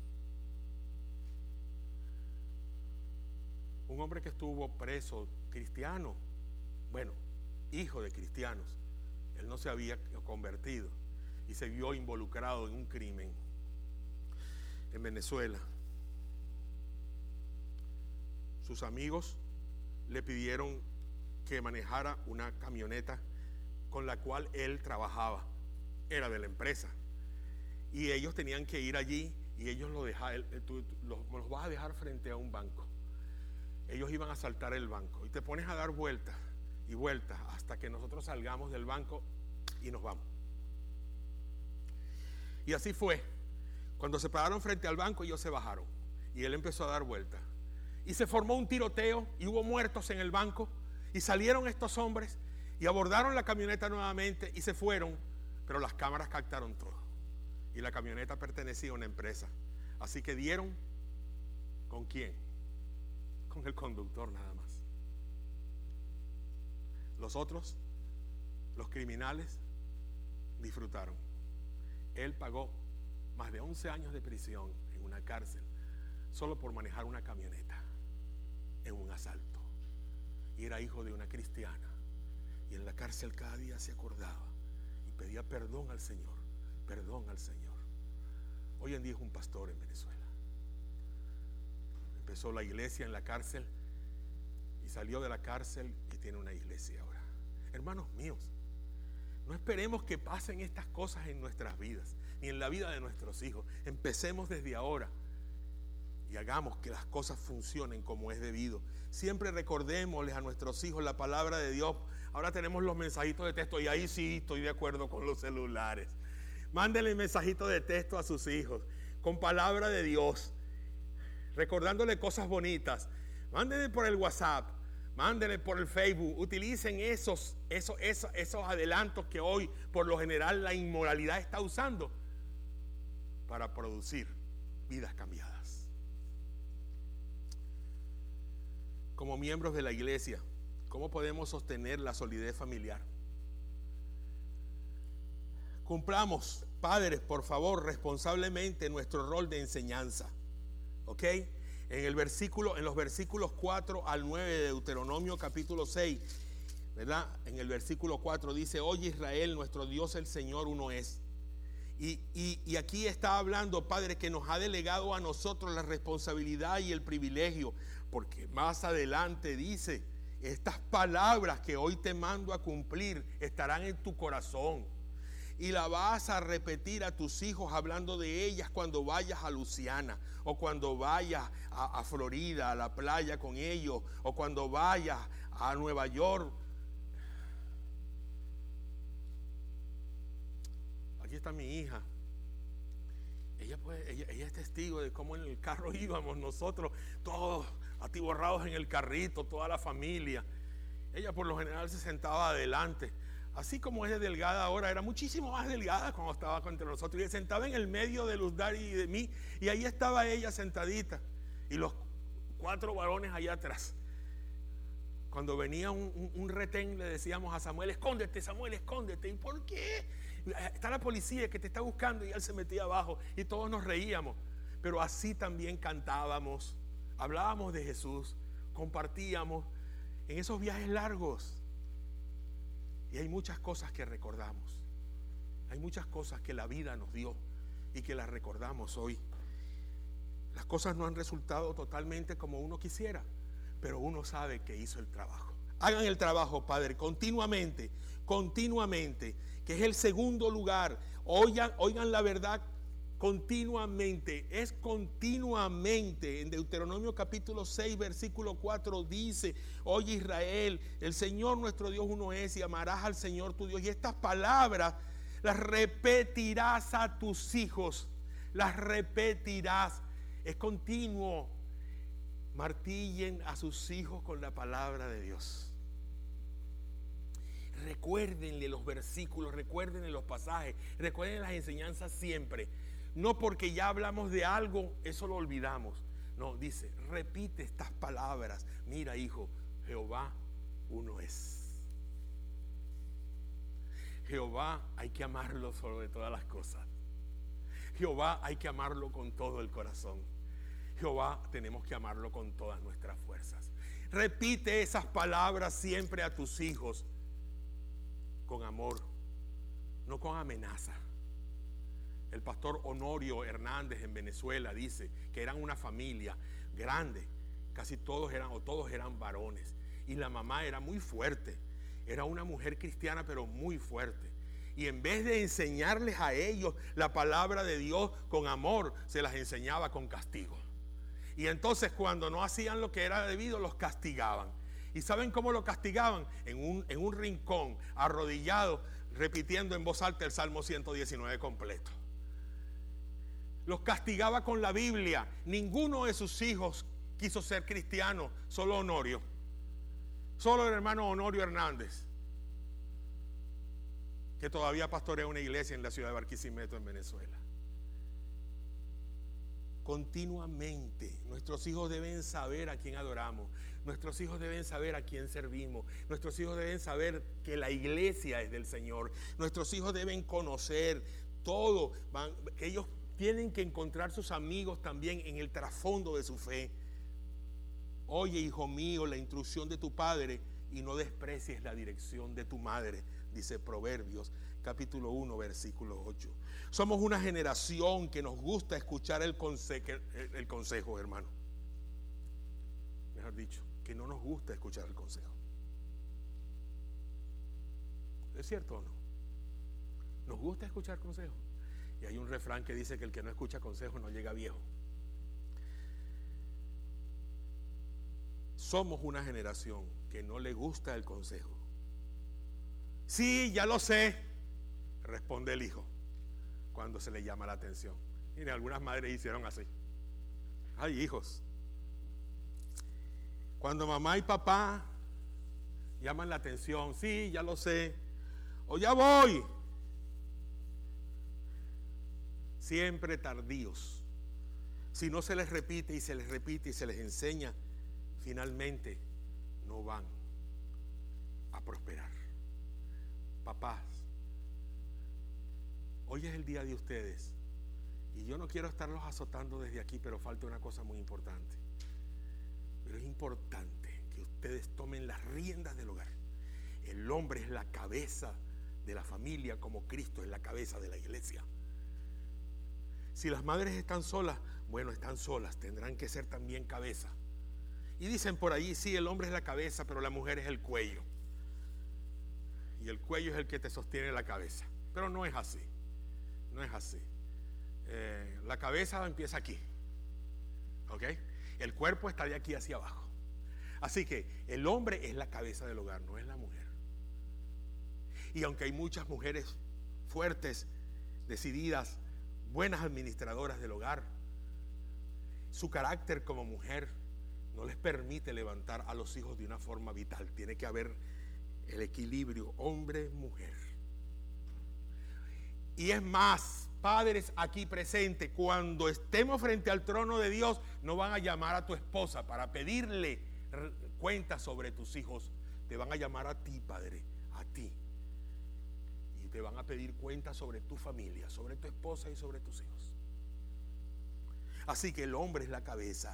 Un hombre que estuvo preso, cristiano, bueno, hijo de cristianos, él no se había convertido y se vio involucrado en un crimen en Venezuela. Sus amigos le pidieron que manejara una camioneta con la cual él trabajaba. Era de la empresa. Y ellos tenían que ir allí y ellos los vas a dejar frente a un banco. Ellos iban a saltar el banco y te pones a dar vueltas y vueltas hasta que nosotros salgamos del banco y nos vamos. Y así fue. Cuando se pararon frente al banco, ellos se bajaron y él empezó a dar vueltas. Y se formó un tiroteo y hubo muertos en el banco. Y salieron estos hombres y abordaron la camioneta nuevamente y se fueron. Pero las cámaras captaron todo. Y la camioneta pertenecía a una empresa. Así que dieron, ¿con quién? Con el conductor nada más. Los otros, los criminales, disfrutaron. Él pagó más de 11 años de prisión en una cárcel solo por manejar una camioneta en un asalto. Y era hijo de una cristiana. Y en la cárcel cada día se acordaba y pedía perdón al Señor. Perdón al Señor. Hoy en día es un pastor en Venezuela. Empezó la iglesia en la cárcel y salió de la cárcel y tiene una iglesia ahora. Hermanos míos, no esperemos que pasen estas cosas en nuestras vidas, ni en la vida de nuestros hijos. Empecemos desde ahora y hagamos que las cosas funcionen como es debido. Siempre recordémosles a nuestros hijos la palabra de Dios. Ahora tenemos los mensajitos de texto y ahí sí estoy de acuerdo con los celulares. Mándenle mensajitos de texto a sus hijos con palabra de Dios, recordándole cosas bonitas. Mándenle por el WhatsApp, mándenle por el Facebook. Utilicen esos adelantos que hoy por lo general la inmoralidad está usando para producir vidas cambiadas. Como miembros de la iglesia, ¿cómo podemos sostener la solidez familiar? Cumplamos, padres, por favor, responsablemente nuestro rol de enseñanza. ¿Ok? En los versículos 4 al 9 de Deuteronomio capítulo 6, ¿verdad? En el versículo 4 dice: oye Israel, nuestro Dios el Señor uno es. Y aquí está hablando, Padre, que nos ha delegado a nosotros la responsabilidad y el privilegio, porque más adelante dice: estas palabras que hoy te mando a cumplir estarán en tu corazón. Y la vas a repetir a tus hijos hablando de ellas cuando vayas a Luciana, o cuando vayas a Florida, a la playa con ellos, o cuando vayas a Nueva York. Aquí está mi hija. Ella es testigo de cómo en el carro íbamos nosotros, todos atiborrados en el carrito, toda la familia. Ella por lo general se sentaba adelante. Así como es de delgada ahora, era muchísimo más delgada cuando estaba entre nosotros. Y se sentaba en el medio de Luzdari y de mí, y ahí estaba ella sentadita, y los 4 varones allá atrás. Cuando venía un retén, le decíamos a Samuel: escóndete, Samuel, escóndete. ¿Y por qué? Está la policía que te está buscando. Y él se metía abajo y todos nos reíamos. Pero así también cantábamos, hablábamos de Jesús, compartíamos en esos viajes largos. Y hay muchas cosas que recordamos. Hay muchas cosas que la vida nos dio y que las recordamos hoy. Las cosas no han resultado totalmente como uno quisiera, pero uno sabe que hizo el trabajo. Hagan el trabajo, Padre, continuamente, que es el segundo lugar. Oigan la verdad continuamente, es continuamente. En Deuteronomio capítulo 6 versículo 4 dice: oye Israel, el Señor nuestro Dios uno es, y amarás al Señor tu Dios. Y estas palabras las repetirás a tus hijos, las repetirás. Es continuo. Martillen a sus hijos con la palabra de Dios. Recuérdenle los versículos, recuérdenle los pasajes, recuerden las enseñanzas siempre. No porque ya hablamos de algo, eso lo olvidamos. No, dice, repite estas palabras. Mira, hijo, Jehová uno es. Jehová hay que amarlo sobre todas las cosas. Jehová hay que amarlo con todo el corazón. Jehová tenemos que amarlo con todas nuestras fuerzas. Repite esas palabras siempre a tus hijos con amor, no con amenaza. El pastor Honorio Hernández en Venezuela dice que eran una familia grande, casi todos eran varones, Y la mamá era muy fuerte. Era una mujer cristiana, pero muy fuerte. Y en vez de enseñarles a ellos la palabra de Dios con amor, se las enseñaba con castigo. Y entonces cuando no hacían lo que era debido, los castigaban. ¿Y saben cómo lo castigaban? En un rincón, arrodillado, repitiendo en voz alta el Salmo 119 completo. Los castigaba con la Biblia. Ninguno de sus hijos quiso ser cristiano, solo Honorio. Solo el hermano Honorio Hernández, que todavía pastorea una iglesia en la ciudad de Barquisimeto, en Venezuela. Continuamente nuestros hijos deben saber a quién adoramos, nuestros hijos deben saber a quién servimos, nuestros hijos deben saber que la iglesia es del Señor, nuestros hijos deben conocer todo, que ellos tienen que encontrar sus amigos también en el trasfondo de su fe. Oye, hijo mío, la instrucción de tu padre y no desprecies la dirección de tu madre, dice Proverbios capítulo 1 versículo 8. Somos una generación que nos gusta escuchar el consejo, hermano. Mejor dicho, que no nos gusta escuchar el consejo. ¿Es cierto o no? Nos gusta escuchar consejos. Y hay un refrán que dice que el que no escucha consejos no llega viejo. Somos una generación que no le gusta el consejo. Sí, ya lo sé, responde el hijo cuando se le llama la atención. Miren, algunas madres hicieron así. Ay, hijos. Cuando mamá y papá llaman la atención, sí, ya lo sé, o ya voy. Siempre tardíos. Si no se les repite y se les repite y se les enseña, finalmente no van a prosperar. Papás, hoy es el día de ustedes y yo no quiero estarlos azotando desde aquí, pero falta una cosa muy importante. Pero es importante que ustedes tomen las riendas del hogar. El hombre es la cabeza de la familia, como Cristo es la cabeza de la iglesia. Si las madres están solas, bueno, están solas, tendrán que ser también cabeza. Y dicen por ahí, sí, el hombre es la cabeza, pero la mujer es el cuello. Y el cuello es el que te sostiene la cabeza. Pero no es así. No es así. La cabeza empieza aquí. ¿Ok? El cuerpo está de aquí hacia abajo. Así que el hombre es la cabeza del hogar, no es la mujer. Y aunque hay muchas mujeres fuertes, decididas, buenas administradoras del hogar, su carácter como mujer no les permite levantar a los hijos de una forma vital. Tiene que haber el equilibrio hombre-mujer. Y es más, padres aquí presentes, cuando estemos frente al trono de Dios, no van a llamar a tu esposa para pedirle cuentas sobre tus hijos. Te van a llamar a ti, padre, a ti. Y te van a pedir cuentas sobre tu familia, sobre tu esposa y sobre tus hijos. Así que el hombre es la cabeza.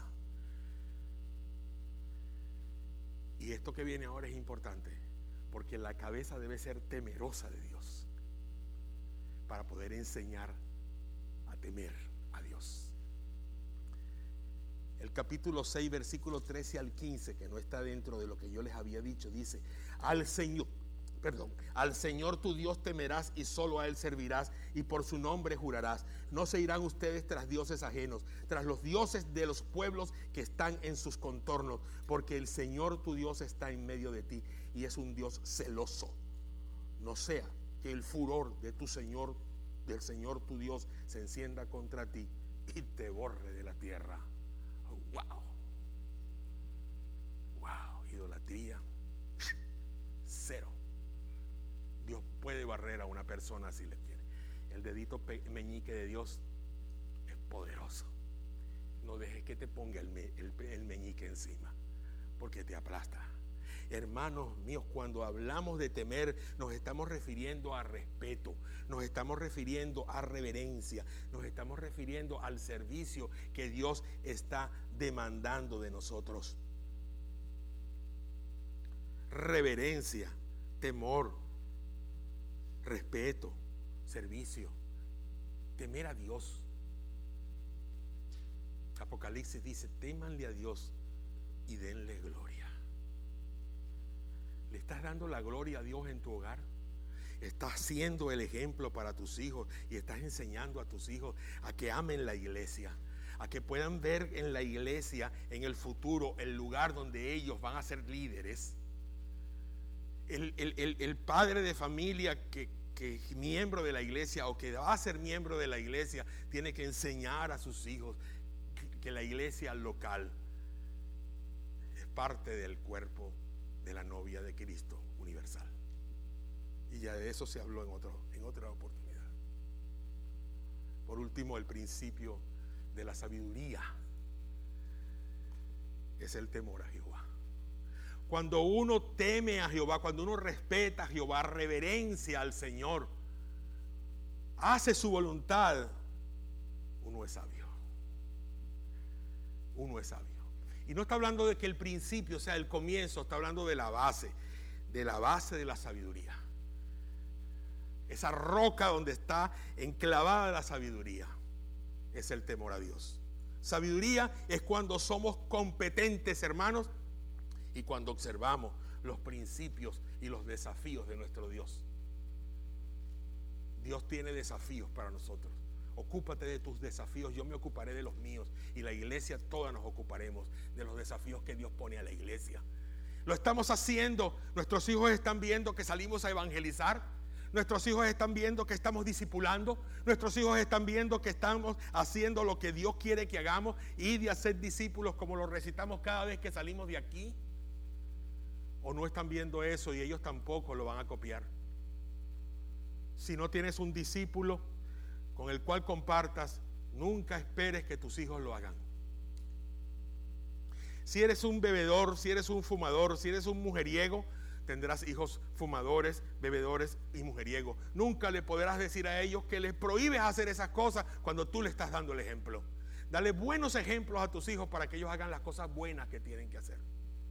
Y esto que viene ahora es importante, porque la cabeza debe ser temerosa de Dios para poder enseñar a temer a Dios. El capítulo 6, versículo 13 al 15, que no está dentro de lo que yo les había dicho, dice: al Señor tu Dios temerás y solo a Él servirás, y por su nombre jurarás. No se irán ustedes tras dioses ajenos, tras los dioses de los pueblos que están en sus contornos, porque el Señor tu Dios está en medio de ti y es un Dios celoso. No sea que el furor de tu Señor, del Señor tu Dios, se encienda contra ti y te borre de la tierra. Wow. Wow, idolatría cero. Dios puede barrer a una persona si le quiere. El dedito meñique de Dios es poderoso. No dejes que te ponga el meñique encima, porque te aplasta. Hermanos míos, cuando hablamos de temer, nos estamos refiriendo a respeto, nos estamos refiriendo a reverencia, nos estamos refiriendo al servicio que Dios está demandando de nosotros. Reverencia, temor, respeto, servicio, temer a Dios. Apocalipsis dice: témanle a Dios y denle gloria. ¿Le estás dando la gloria a Dios en tu hogar? ¿Estás siendo el ejemplo para tus hijos y estás enseñando a tus hijos a que amen la iglesia? A que puedan ver en la iglesia en el futuro el lugar donde ellos van a ser líderes. El padre de familia que es miembro de la iglesia o que va a ser miembro de la iglesia tiene que enseñar a sus hijos que la iglesia local es parte del cuerpo de la novia de Cristo universal. Y ya de eso se habló en otra oportunidad. Por último, el principio de la sabiduría es el temor a Jehová. Cuando uno teme a Jehová, cuando uno respeta a Jehová, reverencia al Señor, hace su voluntad, uno es sabio. Uno es sabio. Y no está hablando de que el principio, o sea, el comienzo, está hablando de la base de la sabiduría. Esa roca donde está enclavada la sabiduría es el temor a Dios. Sabiduría es cuando somos competentes, hermanos, y cuando observamos los principios y los desafíos de nuestro Dios. Dios tiene desafíos para nosotros. Ocúpate de tus desafíos, yo me ocuparé de los míos, y la iglesia toda nos ocuparemos de los desafíos que Dios pone a la iglesia. Lo estamos haciendo. Nuestros hijos están viendo que salimos a evangelizar. Nuestros hijos están viendo que estamos discipulando. Nuestros hijos están viendo que estamos haciendo lo que Dios quiere que hagamos, y de hacer discípulos como lo recitamos cada vez que salimos de aquí. O no están viendo eso y ellos tampoco lo van a copiar. Si no tienes un discípulo con el cual compartas, nunca esperes que tus hijos lo hagan. Si eres un bebedor, si eres un fumador, si eres un mujeriego, tendrás hijos fumadores, bebedores y mujeriegos. Nunca le podrás decir a ellos que les prohíbes hacer esas cosas cuando tú le estás dando el ejemplo. Dale buenos ejemplos a tus hijos para que ellos hagan las cosas buenas que tienen que hacer.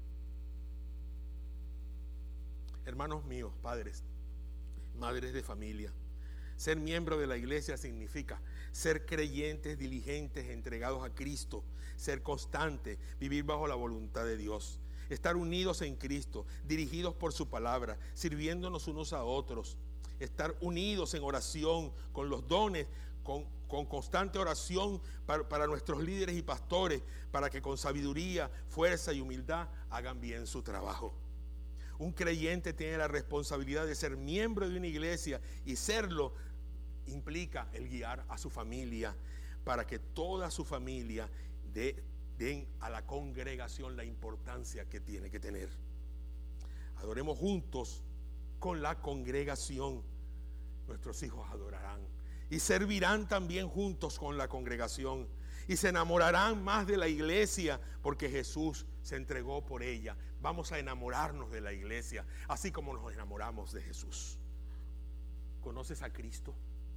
Hermanos míos, padres, madres de familia, ser miembro de la iglesia significa ser creyentes, diligentes, entregados a Cristo, ser constantes, vivir bajo la voluntad de Dios, estar unidos en Cristo, dirigidos por su palabra, sirviéndonos unos a otros, estar unidos en oración con los dones, con constante oración para nuestros líderes y pastores, para que con sabiduría, fuerza y humildad hagan bien su trabajo. Un creyente tiene la responsabilidad de ser miembro de una iglesia, y serlo implica el guiar a su familia para que toda su familia den a la congregación la importancia que tiene que tener. Adoremos juntos con la congregación. Nuestros hijos adorarán y servirán también juntos con la congregación, y se enamorarán más de la iglesia porque Jesús se entregó por ella. Vamos a enamorarnos de la iglesia así como nos enamoramos de Jesús. ¿Conoces a Cristo?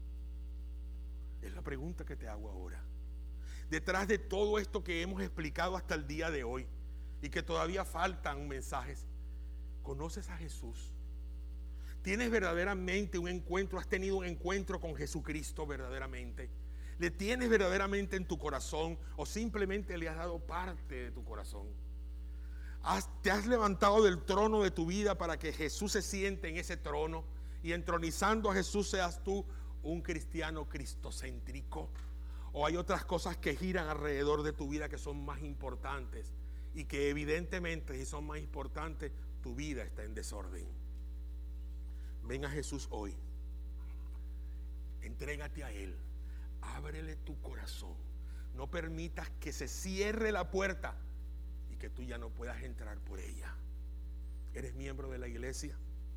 Es la pregunta que te hago ahora. Detrás de todo esto que hemos explicado hasta el día de hoy, y que todavía faltan mensajes, ¿conoces a Jesús? ¿Tienes verdaderamente un encuentro? ¿Has tenido un encuentro con Jesucristo verdaderamente? ¿Le tienes verdaderamente en tu corazón, o simplemente le has dado parte de tu corazón? ¿Te has levantado del trono de tu vida para que Jesús se siente en ese trono, y entronizando a Jesús seas tú un cristiano cristocéntrico? ¿O hay otras cosas que giran alrededor de tu vida que son más importantes, y que evidentemente, si son más importantes, tu vida está en desorden? Ven a Jesús hoy, entrégate a Él, ábrele tu corazón, no permitas que se cierre la puerta y que tú ya no puedas entrar por ella. ¿Eres miembro de la iglesia?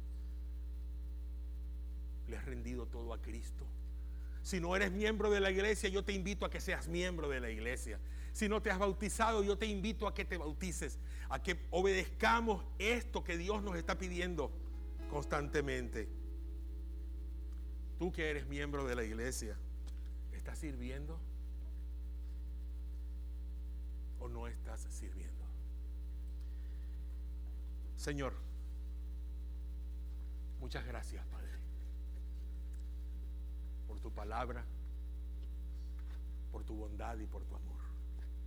¿Le has rendido todo a Cristo? Si no eres miembro de la iglesia, yo te invito a que seas miembro de la iglesia. Si no te has bautizado, yo te invito a que te bautices, a que obedezcamos esto que Dios nos está pidiendo constantemente. Tú que eres miembro de la iglesia, ¿estás sirviendo o no estás sirviendo? Señor, muchas gracias, Padre, por tu palabra, por tu bondad y por tu amor.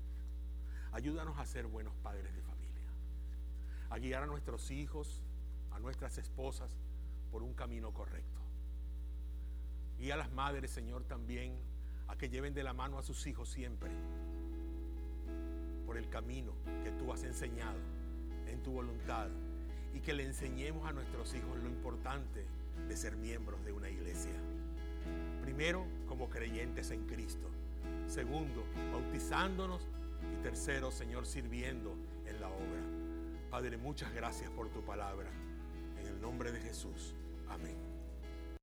Ayúdanos a ser buenos padres de familia, a guiar a nuestros hijos a nuestras esposas por un camino correcto. Guía a las madres, Señor, también a que lleven de la mano a sus hijos siempre por el camino que tú has enseñado en tu voluntad, y que le enseñemos a nuestros hijos lo importante de ser miembros de una iglesia. Primero, como creyentes en Cristo. Segundo, bautizándonos. Y tercero, Señor, sirviendo en la obra. Padre, muchas gracias por tu palabra. En el nombre de Jesús. Amén.